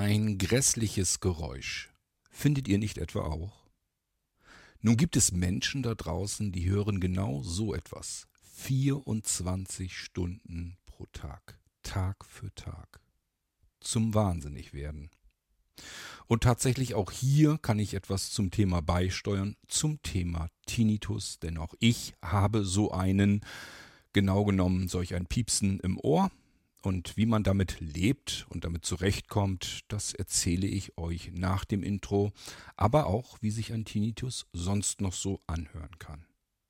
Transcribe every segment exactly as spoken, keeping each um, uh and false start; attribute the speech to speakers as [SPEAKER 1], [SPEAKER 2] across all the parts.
[SPEAKER 1] ein grässliches Geräusch. Findet ihr nicht etwa auch? Nun gibt es Menschen da draußen, die hören genau so etwas. vierundzwanzig Stunden pro Tag. Tag für Tag. Zum Wahnsinnigwerden. Und tatsächlich auch hier kann ich etwas zum Thema beisteuern, zum Thema Tinnitus, denn auch ich habe so einen, genau genommen solch ein Piepsen im Ohr. Und wie man damit lebt und damit zurechtkommt, das erzähle ich euch nach dem Intro, aber auch, wie sich ein Tinnitus sonst noch so anhören kann.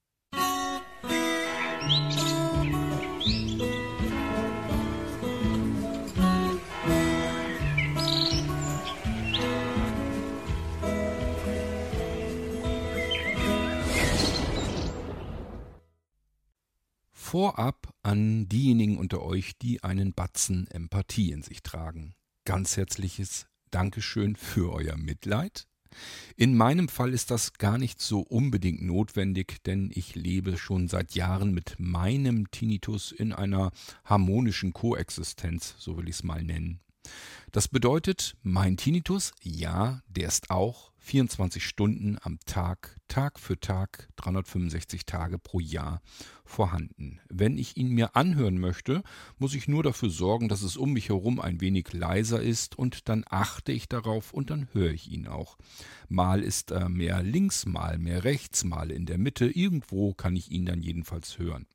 [SPEAKER 1] Vorab an diejenigen unter euch, die einen Batzen Empathie in sich tragen. Ganz herzliches Dankeschön für euer Mitleid. In meinem Fall ist das gar nicht so unbedingt notwendig, denn ich lebe schon seit Jahren mit meinem Tinnitus in einer harmonischen Koexistenz, so will ich es mal nennen. Das bedeutet, mein Tinnitus, ja, der ist auch vierundzwanzig Stunden am Tag, Tag für Tag, dreihundertfünfundsechzig Tage pro Jahr vorhanden. Wenn ich ihn mir anhören möchte, muss ich nur dafür sorgen, dass es um mich herum ein wenig leiser ist und dann achte ich darauf und dann höre ich ihn auch. Mal ist er mehr links, mal mehr rechts, mal in der Mitte, irgendwo kann ich ihn dann jedenfalls hören.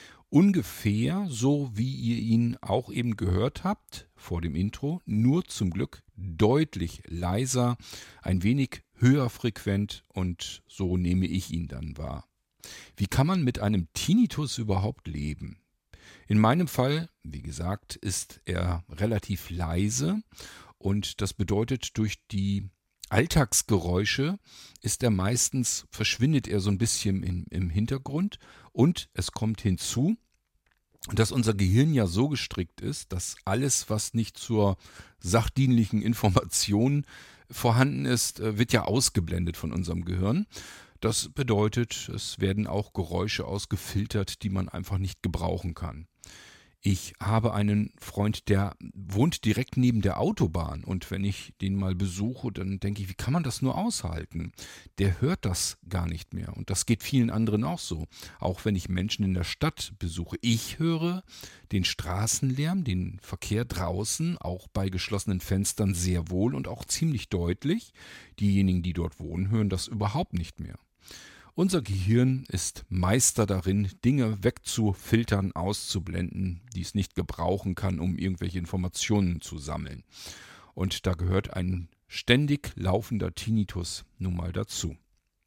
[SPEAKER 1] Ungefähr so, wie ihr ihn auch eben gehört habt vor dem Intro, nur zum Glück deutlich leiser, ein wenig höher frequent und so nehme ich ihn dann wahr. Wie kann man mit einem Tinnitus überhaupt leben? In meinem Fall, wie gesagt, ist er relativ leise und das bedeutet, durch die Alltagsgeräusche ist er meistens, verschwindet er so ein bisschen im, im Hintergrund und es kommt hinzu, dass unser Gehirn ja so gestrickt ist, dass alles, was nicht zur sachdienlichen Information vorhanden ist, wird ja ausgeblendet von unserem Gehirn. Das bedeutet, es werden auch Geräusche ausgefiltert, die man einfach nicht gebrauchen kann. Ich habe einen Freund, der wohnt direkt neben der Autobahn und wenn ich den mal besuche, dann denke ich, wie kann man das nur aushalten? Der hört das gar nicht mehr und das geht vielen anderen auch so. Auch wenn ich Menschen in der Stadt besuche. Ich höre den Straßenlärm, den Verkehr draußen, auch bei geschlossenen Fenstern sehr wohl und auch ziemlich deutlich. Diejenigen, die dort wohnen, hören das überhaupt nicht mehr. Unser Gehirn ist Meister darin, Dinge wegzufiltern, auszublenden, die es nicht gebrauchen kann, um irgendwelche Informationen zu sammeln. Und da gehört ein ständig laufender Tinnitus nun mal dazu.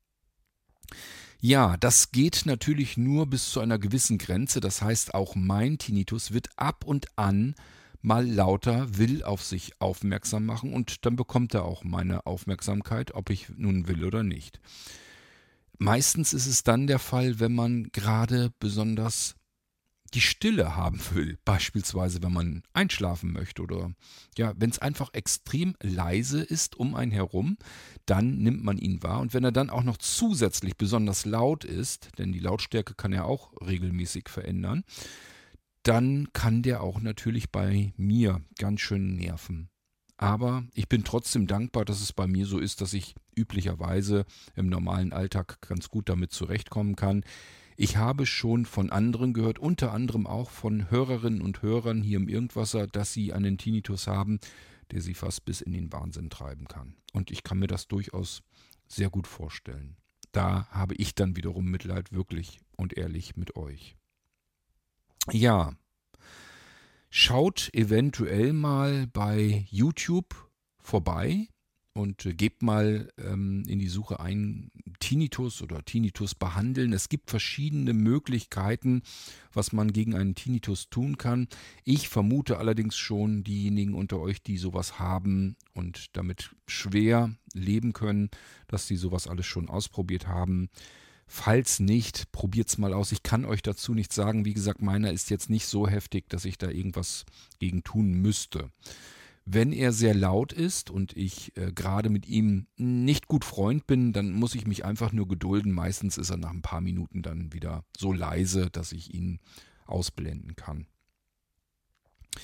[SPEAKER 1] Ja, das geht natürlich nur bis zu einer gewissen Grenze. Das heißt, auch mein Tinnitus wird ab und an mal lauter, will auf sich aufmerksam machen und dann bekommt er auch meine Aufmerksamkeit, ob ich nun will oder nicht. Meistens ist es dann der Fall, wenn man gerade besonders die Stille haben will, beispielsweise wenn man einschlafen möchte oder ja, wenn es einfach extrem leise ist um einen herum, dann nimmt man ihn wahr und wenn er dann auch noch zusätzlich besonders laut ist, denn die Lautstärke kann er auch regelmäßig verändern, dann kann der auch natürlich bei mir ganz schön nerven. Aber ich bin trotzdem dankbar, dass es bei mir so ist, dass ich üblicherweise im normalen Alltag ganz gut damit zurechtkommen kann. Ich habe schon von anderen gehört, unter anderem auch von Hörerinnen und Hörern hier im Irgendwasser, dass sie einen Tinnitus haben, der sie fast bis in den Wahnsinn treiben kann. Und ich kann mir das durchaus sehr gut vorstellen. Da habe ich dann wiederum Mitleid wirklich und ehrlich mit euch. Ja. Schaut eventuell mal bei YouTube vorbei und äh, gebt mal ähm, in die Suche ein Tinnitus oder Tinnitus behandeln. Es gibt verschiedene Möglichkeiten, was man gegen einen Tinnitus tun kann. Ich vermute allerdings schon, diejenigen unter euch, die sowas haben und damit schwer leben können, dass sie sowas alles schon ausprobiert haben. Falls nicht, probiert's mal aus. Ich kann euch dazu nichts sagen. Wie gesagt, meiner ist jetzt nicht so heftig, dass ich da irgendwas gegen tun müsste. Wenn er sehr laut ist und ich äh, gerade mit ihm nicht gut Freund bin, dann muss ich mich einfach nur gedulden. Meistens ist er nach ein paar Minuten dann wieder so leise, dass ich ihn ausblenden kann.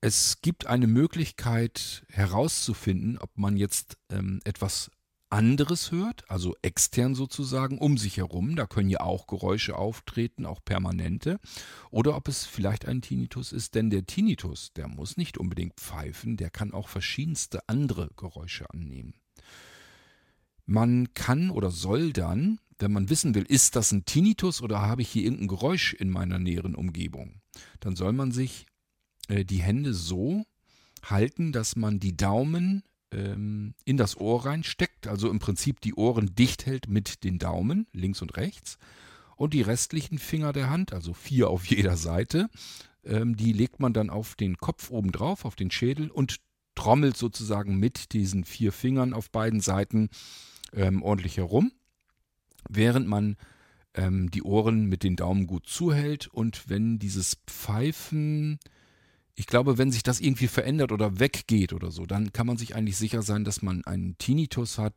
[SPEAKER 1] Es gibt eine Möglichkeit herauszufinden, ob man jetzt ähm, etwas anderes hört, also extern sozusagen, um sich herum. Da können ja auch Geräusche auftreten, auch permanente. Oder ob es vielleicht ein Tinnitus ist, denn der Tinnitus, der muss nicht unbedingt pfeifen, der kann auch verschiedenste andere Geräusche annehmen. Man kann oder soll dann, wenn man wissen will, ist das ein Tinnitus oder habe ich hier irgendein Geräusch in meiner näheren Umgebung, dann soll man sich äh, die Hände so halten, dass man die Daumen ähm, in das Ohr reinsteckt, also im Prinzip die Ohren dicht hält mit den Daumen, links und rechts, und die restlichen Finger der Hand, also vier auf jeder Seite, ähm, die legt man dann auf den Kopf oben drauf, auf den Schädel und trommelt sozusagen mit diesen vier Fingern auf beiden Seiten ähm, ordentlich herum, während man ähm, die Ohren mit den Daumen gut zuhält, und wenn dieses Pfeifen, ich glaube, wenn sich das irgendwie verändert oder weggeht oder so, dann kann man sich eigentlich sicher sein, dass man einen Tinnitus hat.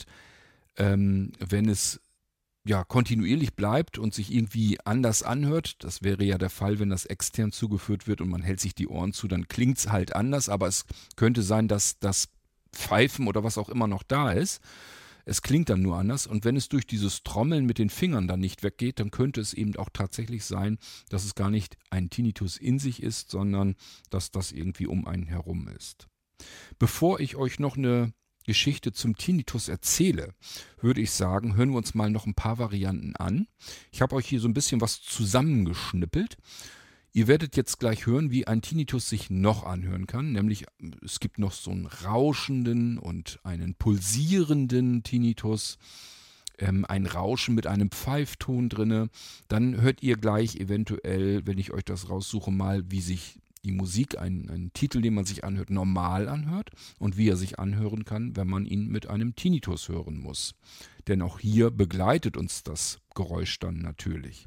[SPEAKER 1] Ähm, wenn es ja kontinuierlich bleibt und sich irgendwie anders anhört, das wäre ja der Fall, wenn das extern zugeführt wird und man hält sich die Ohren zu, dann klingt es halt anders, aber es könnte sein, dass das Pfeifen oder was auch immer noch da ist. Es klingt dann nur anders, und wenn es durch dieses Trommeln mit den Fingern dann nicht weggeht, dann könnte es eben auch tatsächlich sein, dass es gar nicht ein Tinnitus in sich ist, sondern dass das irgendwie um einen herum ist. Bevor ich euch noch eine Geschichte zum Tinnitus erzähle, würde ich sagen, hören wir uns mal noch ein paar Varianten an. Ich habe euch hier so ein bisschen was zusammengeschnippelt. Ihr werdet jetzt gleich hören, wie ein Tinnitus sich noch anhören kann. Nämlich, es gibt noch so einen rauschenden und einen pulsierenden Tinnitus, ähm, ein Rauschen mit einem Pfeifton drinne. Dann hört ihr gleich eventuell, wenn ich euch das raussuche, mal, wie sich die Musik, ein, ein Titel, den man sich anhört, normal anhört und wie er sich anhören kann, wenn man ihn mit einem Tinnitus hören muss. Denn auch hier begleitet uns das Geräusch dann natürlich.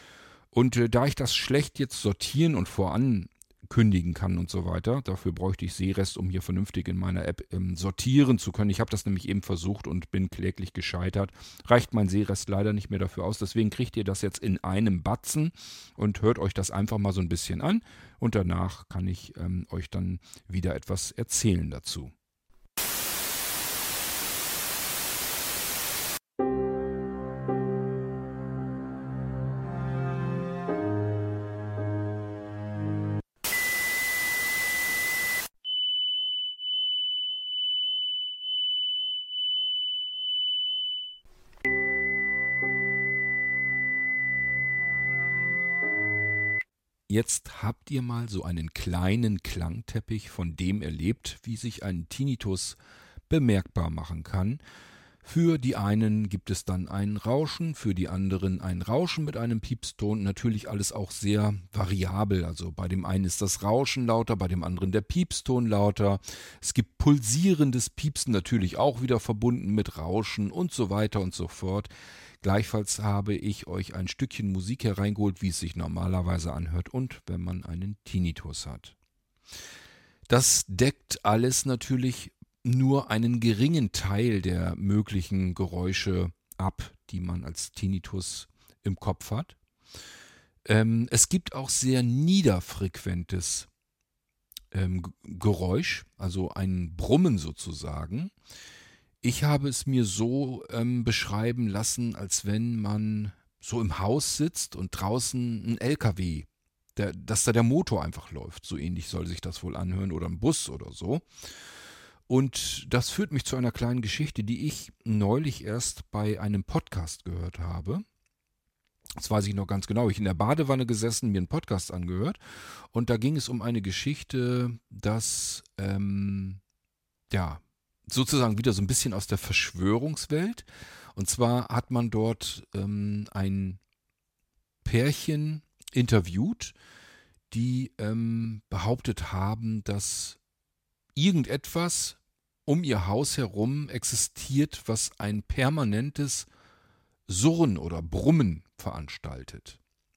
[SPEAKER 1] Und äh, da ich das schlecht jetzt sortieren und vorankündigen kann und so weiter, dafür bräuchte ich Sehrest, um hier vernünftig in meiner App ähm, sortieren zu können. Ich habe das nämlich eben versucht und bin kläglich gescheitert. Reicht mein Sehrest leider nicht mehr dafür aus. Deswegen kriegt ihr das jetzt in einem Batzen und hört euch das einfach mal so ein bisschen an. Und danach kann ich ähm, euch dann wieder etwas erzählen dazu. Jetzt habt ihr mal so einen kleinen Klangteppich von dem erlebt, wie sich ein Tinnitus bemerkbar machen kann. Für die einen gibt es dann ein Rauschen, für die anderen ein Rauschen mit einem Piepston. Natürlich alles auch sehr variabel. Also bei dem einen ist das Rauschen lauter, bei dem anderen der Piepston lauter. Es gibt pulsierendes Piepsen, natürlich auch wieder verbunden mit Rauschen und so weiter und so fort. Gleichfalls habe ich euch ein Stückchen Musik hereingeholt, wie es sich normalerweise anhört und wenn man einen Tinnitus hat. Das deckt alles natürlich nur einen geringen Teil der möglichen Geräusche ab, die man als Tinnitus im Kopf hat. Ähm, es gibt auch sehr niederfrequentes ähm, Geräusch, also ein Brummen sozusagen. Ich habe es mir so ähm, beschreiben lassen, als wenn man so im Haus sitzt und draußen ein L K W, der, dass da der Motor einfach läuft. So ähnlich soll sich das wohl anhören, oder ein Bus oder so. Und das führt mich zu einer kleinen Geschichte, die ich neulich erst bei einem Podcast gehört habe. Das weiß ich noch ganz genau. Ich in der Badewanne gesessen, mir einen Podcast angehört. Und da ging es um eine Geschichte, dass, ähm, ja, sozusagen wieder so ein bisschen aus der Verschwörungswelt. Und zwar hat man dort ähm, ein Pärchen interviewt, die ähm, behauptet haben, dass irgendetwas um ihr Haus herum existiert, was ein permanentes Surren oder Brummen veranstaltet.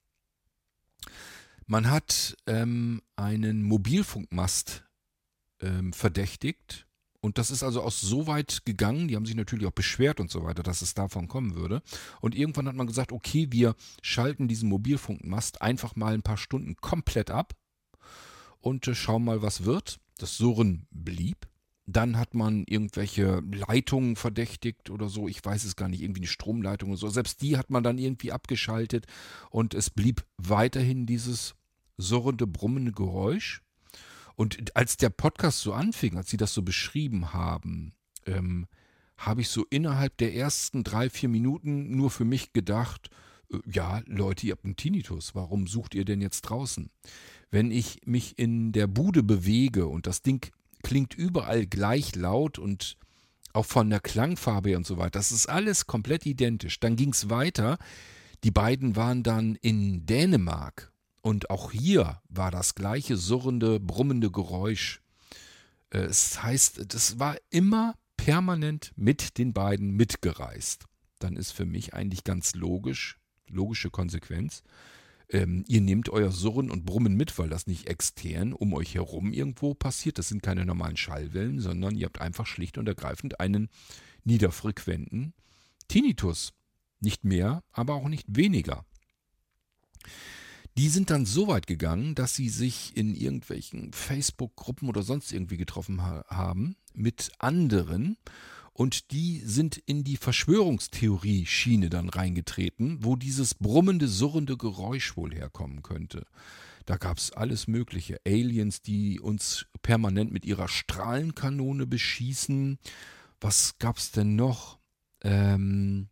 [SPEAKER 1] Man hat ähm, einen Mobilfunkmast ähm, verdächtigt. Und das ist also auch so weit gegangen, die haben sich natürlich auch beschwert und so weiter, dass es davon kommen würde. Und irgendwann hat man gesagt, okay, wir schalten diesen Mobilfunkmast einfach mal ein paar Stunden komplett ab und äh, schau mal, was wird. Das Surren blieb. Dann hat man irgendwelche Leitungen verdächtigt oder so. Ich weiß es gar nicht, irgendwie eine Stromleitung oder so. Selbst die hat man dann irgendwie abgeschaltet und es blieb weiterhin dieses surrende, brummende Geräusch. Und als der Podcast so anfing, als sie das so beschrieben haben, ähm, habe ich so innerhalb der ersten drei, vier Minuten nur für mich gedacht, äh, ja, Leute, ihr habt einen Tinnitus, warum sucht ihr denn jetzt draußen? Wenn ich mich in der Bude bewege und das Ding klingt überall gleich laut und auch von der Klangfarbe her und so weiter, das ist alles komplett identisch. Dann ging es weiter, die beiden waren dann in Dänemark und auch hier war das gleiche surrende, brummende Geräusch. Äh, Es heißt, das war immer permanent mit den beiden mitgereist. Dann ist für mich eigentlich ganz logisch, logische Konsequenz. Ähm, ihr nehmt euer Surren und Brummen mit, weil das nicht extern um euch herum irgendwo passiert. Das sind keine normalen Schallwellen, sondern ihr habt einfach schlicht und ergreifend einen niederfrequenten Tinnitus. Nicht mehr, aber auch nicht weniger. Die sind dann so weit gegangen, dass sie sich in irgendwelchen Facebook-Gruppen oder sonst irgendwie getroffen ha- haben mit anderen und die sind in die Verschwörungstheorie-Schiene dann reingetreten, wo dieses brummende, surrende Geräusch wohl herkommen könnte. Da gab es alles Mögliche. Aliens, die uns permanent mit ihrer Strahlenkanone beschießen. Was gab's denn noch? Ähm,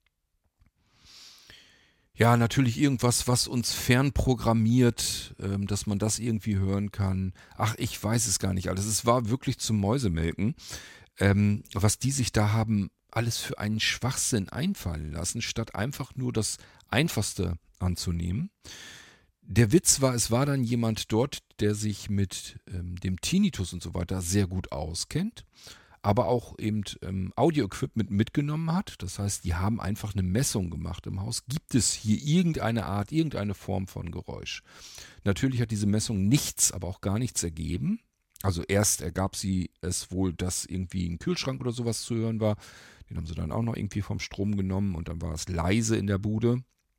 [SPEAKER 1] ja, natürlich irgendwas, was uns fernprogrammiert, ähm, dass man das irgendwie hören kann. Ach, ich weiß es gar nicht alles. Es war wirklich zum Mäusemelken, ähm, was die sich da haben alles für einen Schwachsinn einfallen lassen, statt einfach nur das Einfachste anzunehmen. Der Witz war, es war dann jemand dort, der sich mit ähm, dem Tinnitus und so weiter sehr gut auskennt, aber auch eben ähm, Audio-Equipment mitgenommen hat. Das heißt, die haben einfach eine Messung gemacht im Haus. Gibt es hier irgendeine Art, irgendeine Form von Geräusch? Natürlich hat diese Messung nichts, aber auch gar nichts ergeben. Also erst ergab sie es wohl, dass irgendwie ein Kühlschrank oder sowas zu hören war. Den haben sie dann auch noch irgendwie vom Strom genommen und dann war es leise in der Bude.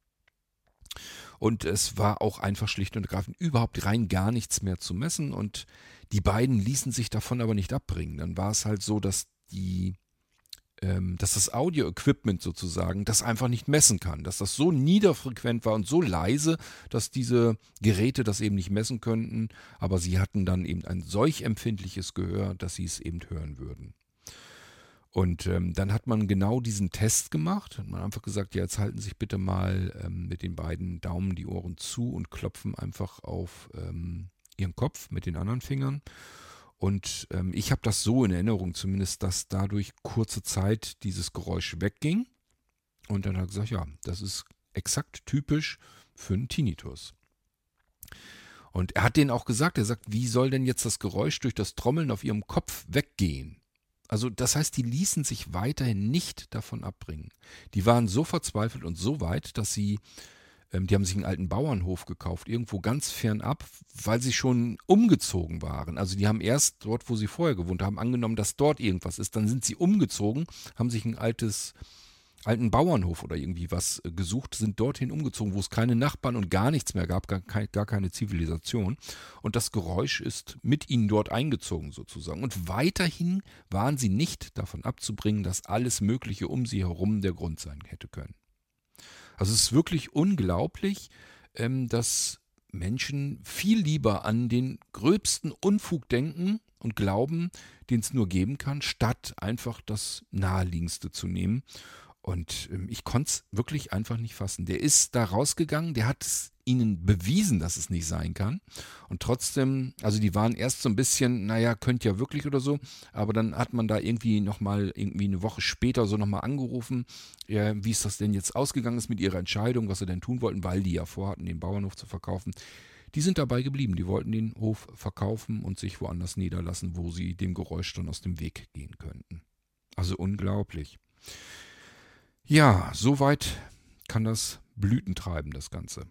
[SPEAKER 1] Und es war auch einfach schlicht und ergreifend überhaupt rein gar nichts mehr zu messen. Und die beiden ließen sich davon aber nicht abbringen. Dann war es halt so, dass die, ähm, dass das Audio-Equipment sozusagen das einfach nicht messen kann. Dass das so niederfrequent war und so leise, dass diese Geräte das eben nicht messen könnten. Aber sie hatten dann eben ein solch empfindliches Gehör, dass sie es eben hören würden. Und ähm, dann hat man genau diesen Test gemacht. Hat man einfach gesagt, ja, jetzt halten sich bitte mal ähm, mit den beiden Daumen die Ohren zu und klopfen einfach auf ähm, ihren Kopf mit den anderen Fingern. Und ähm, ich habe das so in Erinnerung zumindest, dass dadurch kurze Zeit dieses Geräusch wegging. Und dann hat er gesagt, ja, das ist exakt typisch für einen Tinnitus. Und er hat denen auch gesagt, er sagt, wie soll denn jetzt das Geräusch durch das Trommeln auf ihrem Kopf weggehen? Also das heißt, die ließen sich weiterhin nicht davon abbringen. Die waren so verzweifelt und so weit, dass sie, ähm, die haben sich einen alten Bauernhof gekauft, irgendwo ganz fernab, weil sie schon umgezogen waren. Also die haben erst dort, wo sie vorher gewohnt haben, angenommen, dass dort irgendwas ist. Dann sind sie umgezogen, haben sich ein altes, alten Bauernhof oder irgendwie was äh, gesucht, sind dorthin umgezogen, wo es keine Nachbarn und gar nichts mehr gab, gar, kei- gar keine Zivilisation. Und das Geräusch ist mit ihnen dort eingezogen sozusagen. Und weiterhin waren sie nicht davon abzubringen, dass alles Mögliche um sie herum der Grund sein hätte können. Also es ist wirklich unglaublich, ähm, dass Menschen viel lieber an den gröbsten Unfug denken und glauben, den es nur geben kann, statt einfach das Naheliegendste zu nehmen. Und ähm, ich konnte es wirklich einfach nicht fassen. Der ist da rausgegangen, der hat es ihnen bewiesen, dass es nicht sein kann. Und trotzdem, also die waren erst so ein bisschen, naja, könnte ja wirklich oder so, aber dann hat man da irgendwie nochmal, irgendwie eine Woche später so nochmal angerufen, ja, wie es das denn jetzt ausgegangen ist mit ihrer Entscheidung, was sie denn tun wollten, weil die ja vorhatten, den Bauernhof zu verkaufen. Die sind dabei geblieben, die wollten den Hof verkaufen und sich woanders niederlassen, wo sie dem Geräusch dann aus dem Weg gehen könnten. Also unglaublich. Ja, soweit kann das Blüten treiben, das Ganze.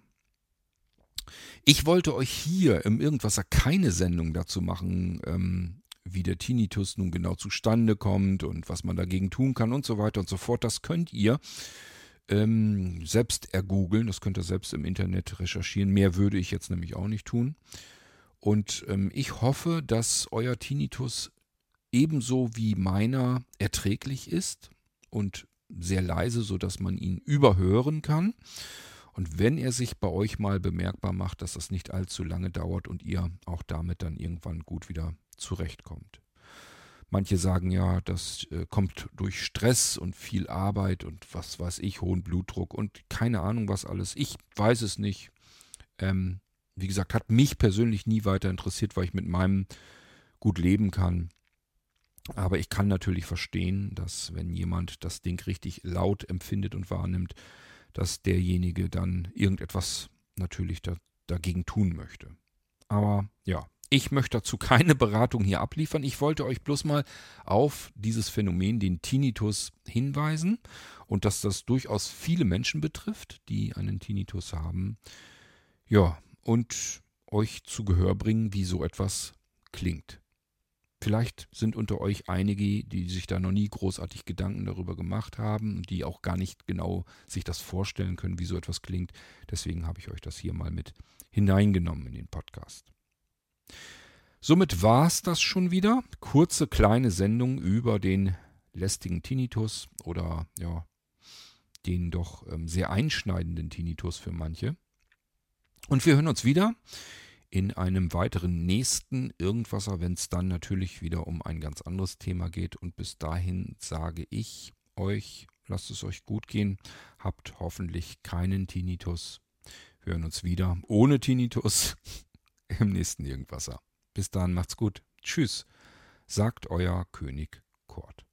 [SPEAKER 1] Ich wollte euch hier im Irgendwasser keine Sendung dazu machen, ähm, wie der Tinnitus nun genau zustande kommt und was man dagegen tun kann und so weiter und so fort. Das könnt ihr ähm, selbst ergoogeln, das könnt ihr selbst im Internet recherchieren. Mehr würde ich jetzt nämlich auch nicht tun. Und ähm, ich hoffe, dass euer Tinnitus ebenso wie meiner erträglich ist und sehr leise, sodass man ihn überhören kann. Und wenn er sich bei euch mal bemerkbar macht, dass das nicht allzu lange dauert und ihr auch damit dann irgendwann gut wieder zurechtkommt. Manche sagen ja, das äh, kommt durch Stress und viel Arbeit und was weiß ich, hohen Blutdruck und keine Ahnung was alles. Ich weiß es nicht. Ähm, wie gesagt, hat mich persönlich nie weiter interessiert, weil ich mit meinem gut leben kann. Aber ich kann natürlich verstehen, dass wenn jemand das Ding richtig laut empfindet und wahrnimmt, dass derjenige dann irgendetwas natürlich da, dagegen tun möchte. Aber ja, ich möchte dazu keine Beratung hier abliefern. Ich wollte euch bloß mal auf dieses Phänomen, den Tinnitus, hinweisen und dass das durchaus viele Menschen betrifft, die einen Tinnitus haben. Ja, und euch zu Gehör bringen, wie so etwas klingt. Vielleicht sind unter euch einige, die sich da noch nie großartig Gedanken darüber gemacht haben und die auch gar nicht genau sich das vorstellen können, wie so etwas klingt. Deswegen habe ich euch das hier mal mit hineingenommen in den Podcast. Somit war es das schon wieder. Kurze kleine Sendung über den lästigen Tinnitus oder ja, den doch ähm, sehr einschneidenden Tinnitus für manche. Und wir hören uns wieder in einem weiteren nächsten Irgendwasser, wenn es dann natürlich wieder um ein ganz anderes Thema geht. Und bis dahin sage ich euch, lasst es euch gut gehen, habt hoffentlich keinen Tinnitus. Wir hören uns wieder ohne Tinnitus im nächsten Irgendwasser. Bis dahin, macht's gut. Tschüss, sagt euer König Kurt.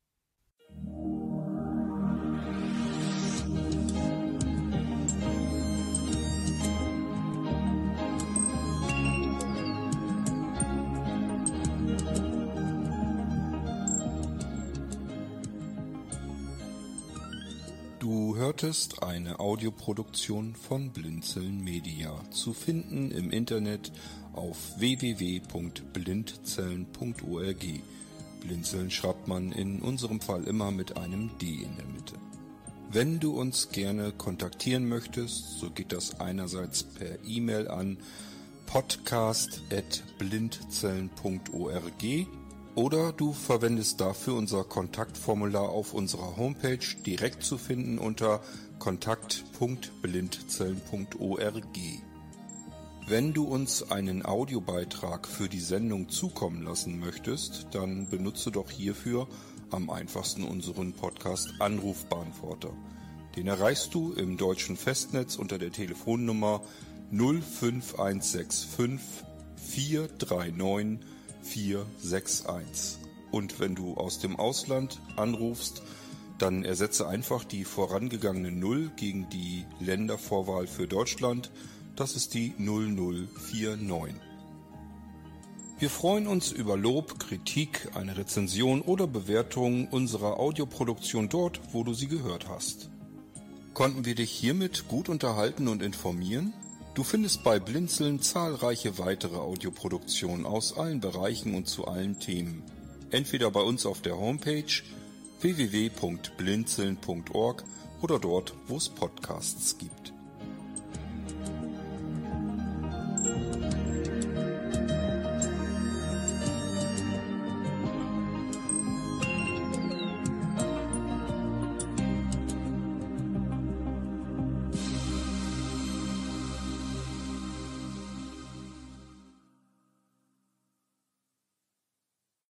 [SPEAKER 2] Du hörtest eine Audioproduktion von Blinzeln Media, zu finden im Internet auf w w w punkt blindzellen punkt org. Blinzeln schreibt man in unserem Fall immer mit einem D in der Mitte. Wenn du uns gerne kontaktieren möchtest, so geht das einerseits per E-Mail an podcast at blindzellen punkt org oder du verwendest dafür unser Kontaktformular auf unserer Homepage, direkt zu finden unter kontakt punkt blindzellen punkt org. Wenn du uns einen Audiobeitrag für die Sendung zukommen lassen möchtest, dann benutze doch hierfür am einfachsten unseren Podcast Anrufbeantworter. Den erreichst du im deutschen Festnetz unter der Telefonnummer null fünf eins sechs fünf vier drei neun vier sechs eins. Und wenn du aus dem Ausland anrufst, dann ersetze einfach die vorangegangene null gegen die Ländervorwahl für Deutschland. Das ist die null null vier neun. Wir freuen uns über Lob, Kritik, eine Rezension oder Bewertung unserer Audioproduktion dort, wo du sie gehört hast. Konnten wir dich hiermit gut unterhalten und informieren? Du findest bei Blinzeln zahlreiche weitere Audioproduktionen aus allen Bereichen und zu allen Themen. Entweder bei uns auf der Homepage w w w punkt blinzeln punkt org oder dort, wo es Podcasts gibt.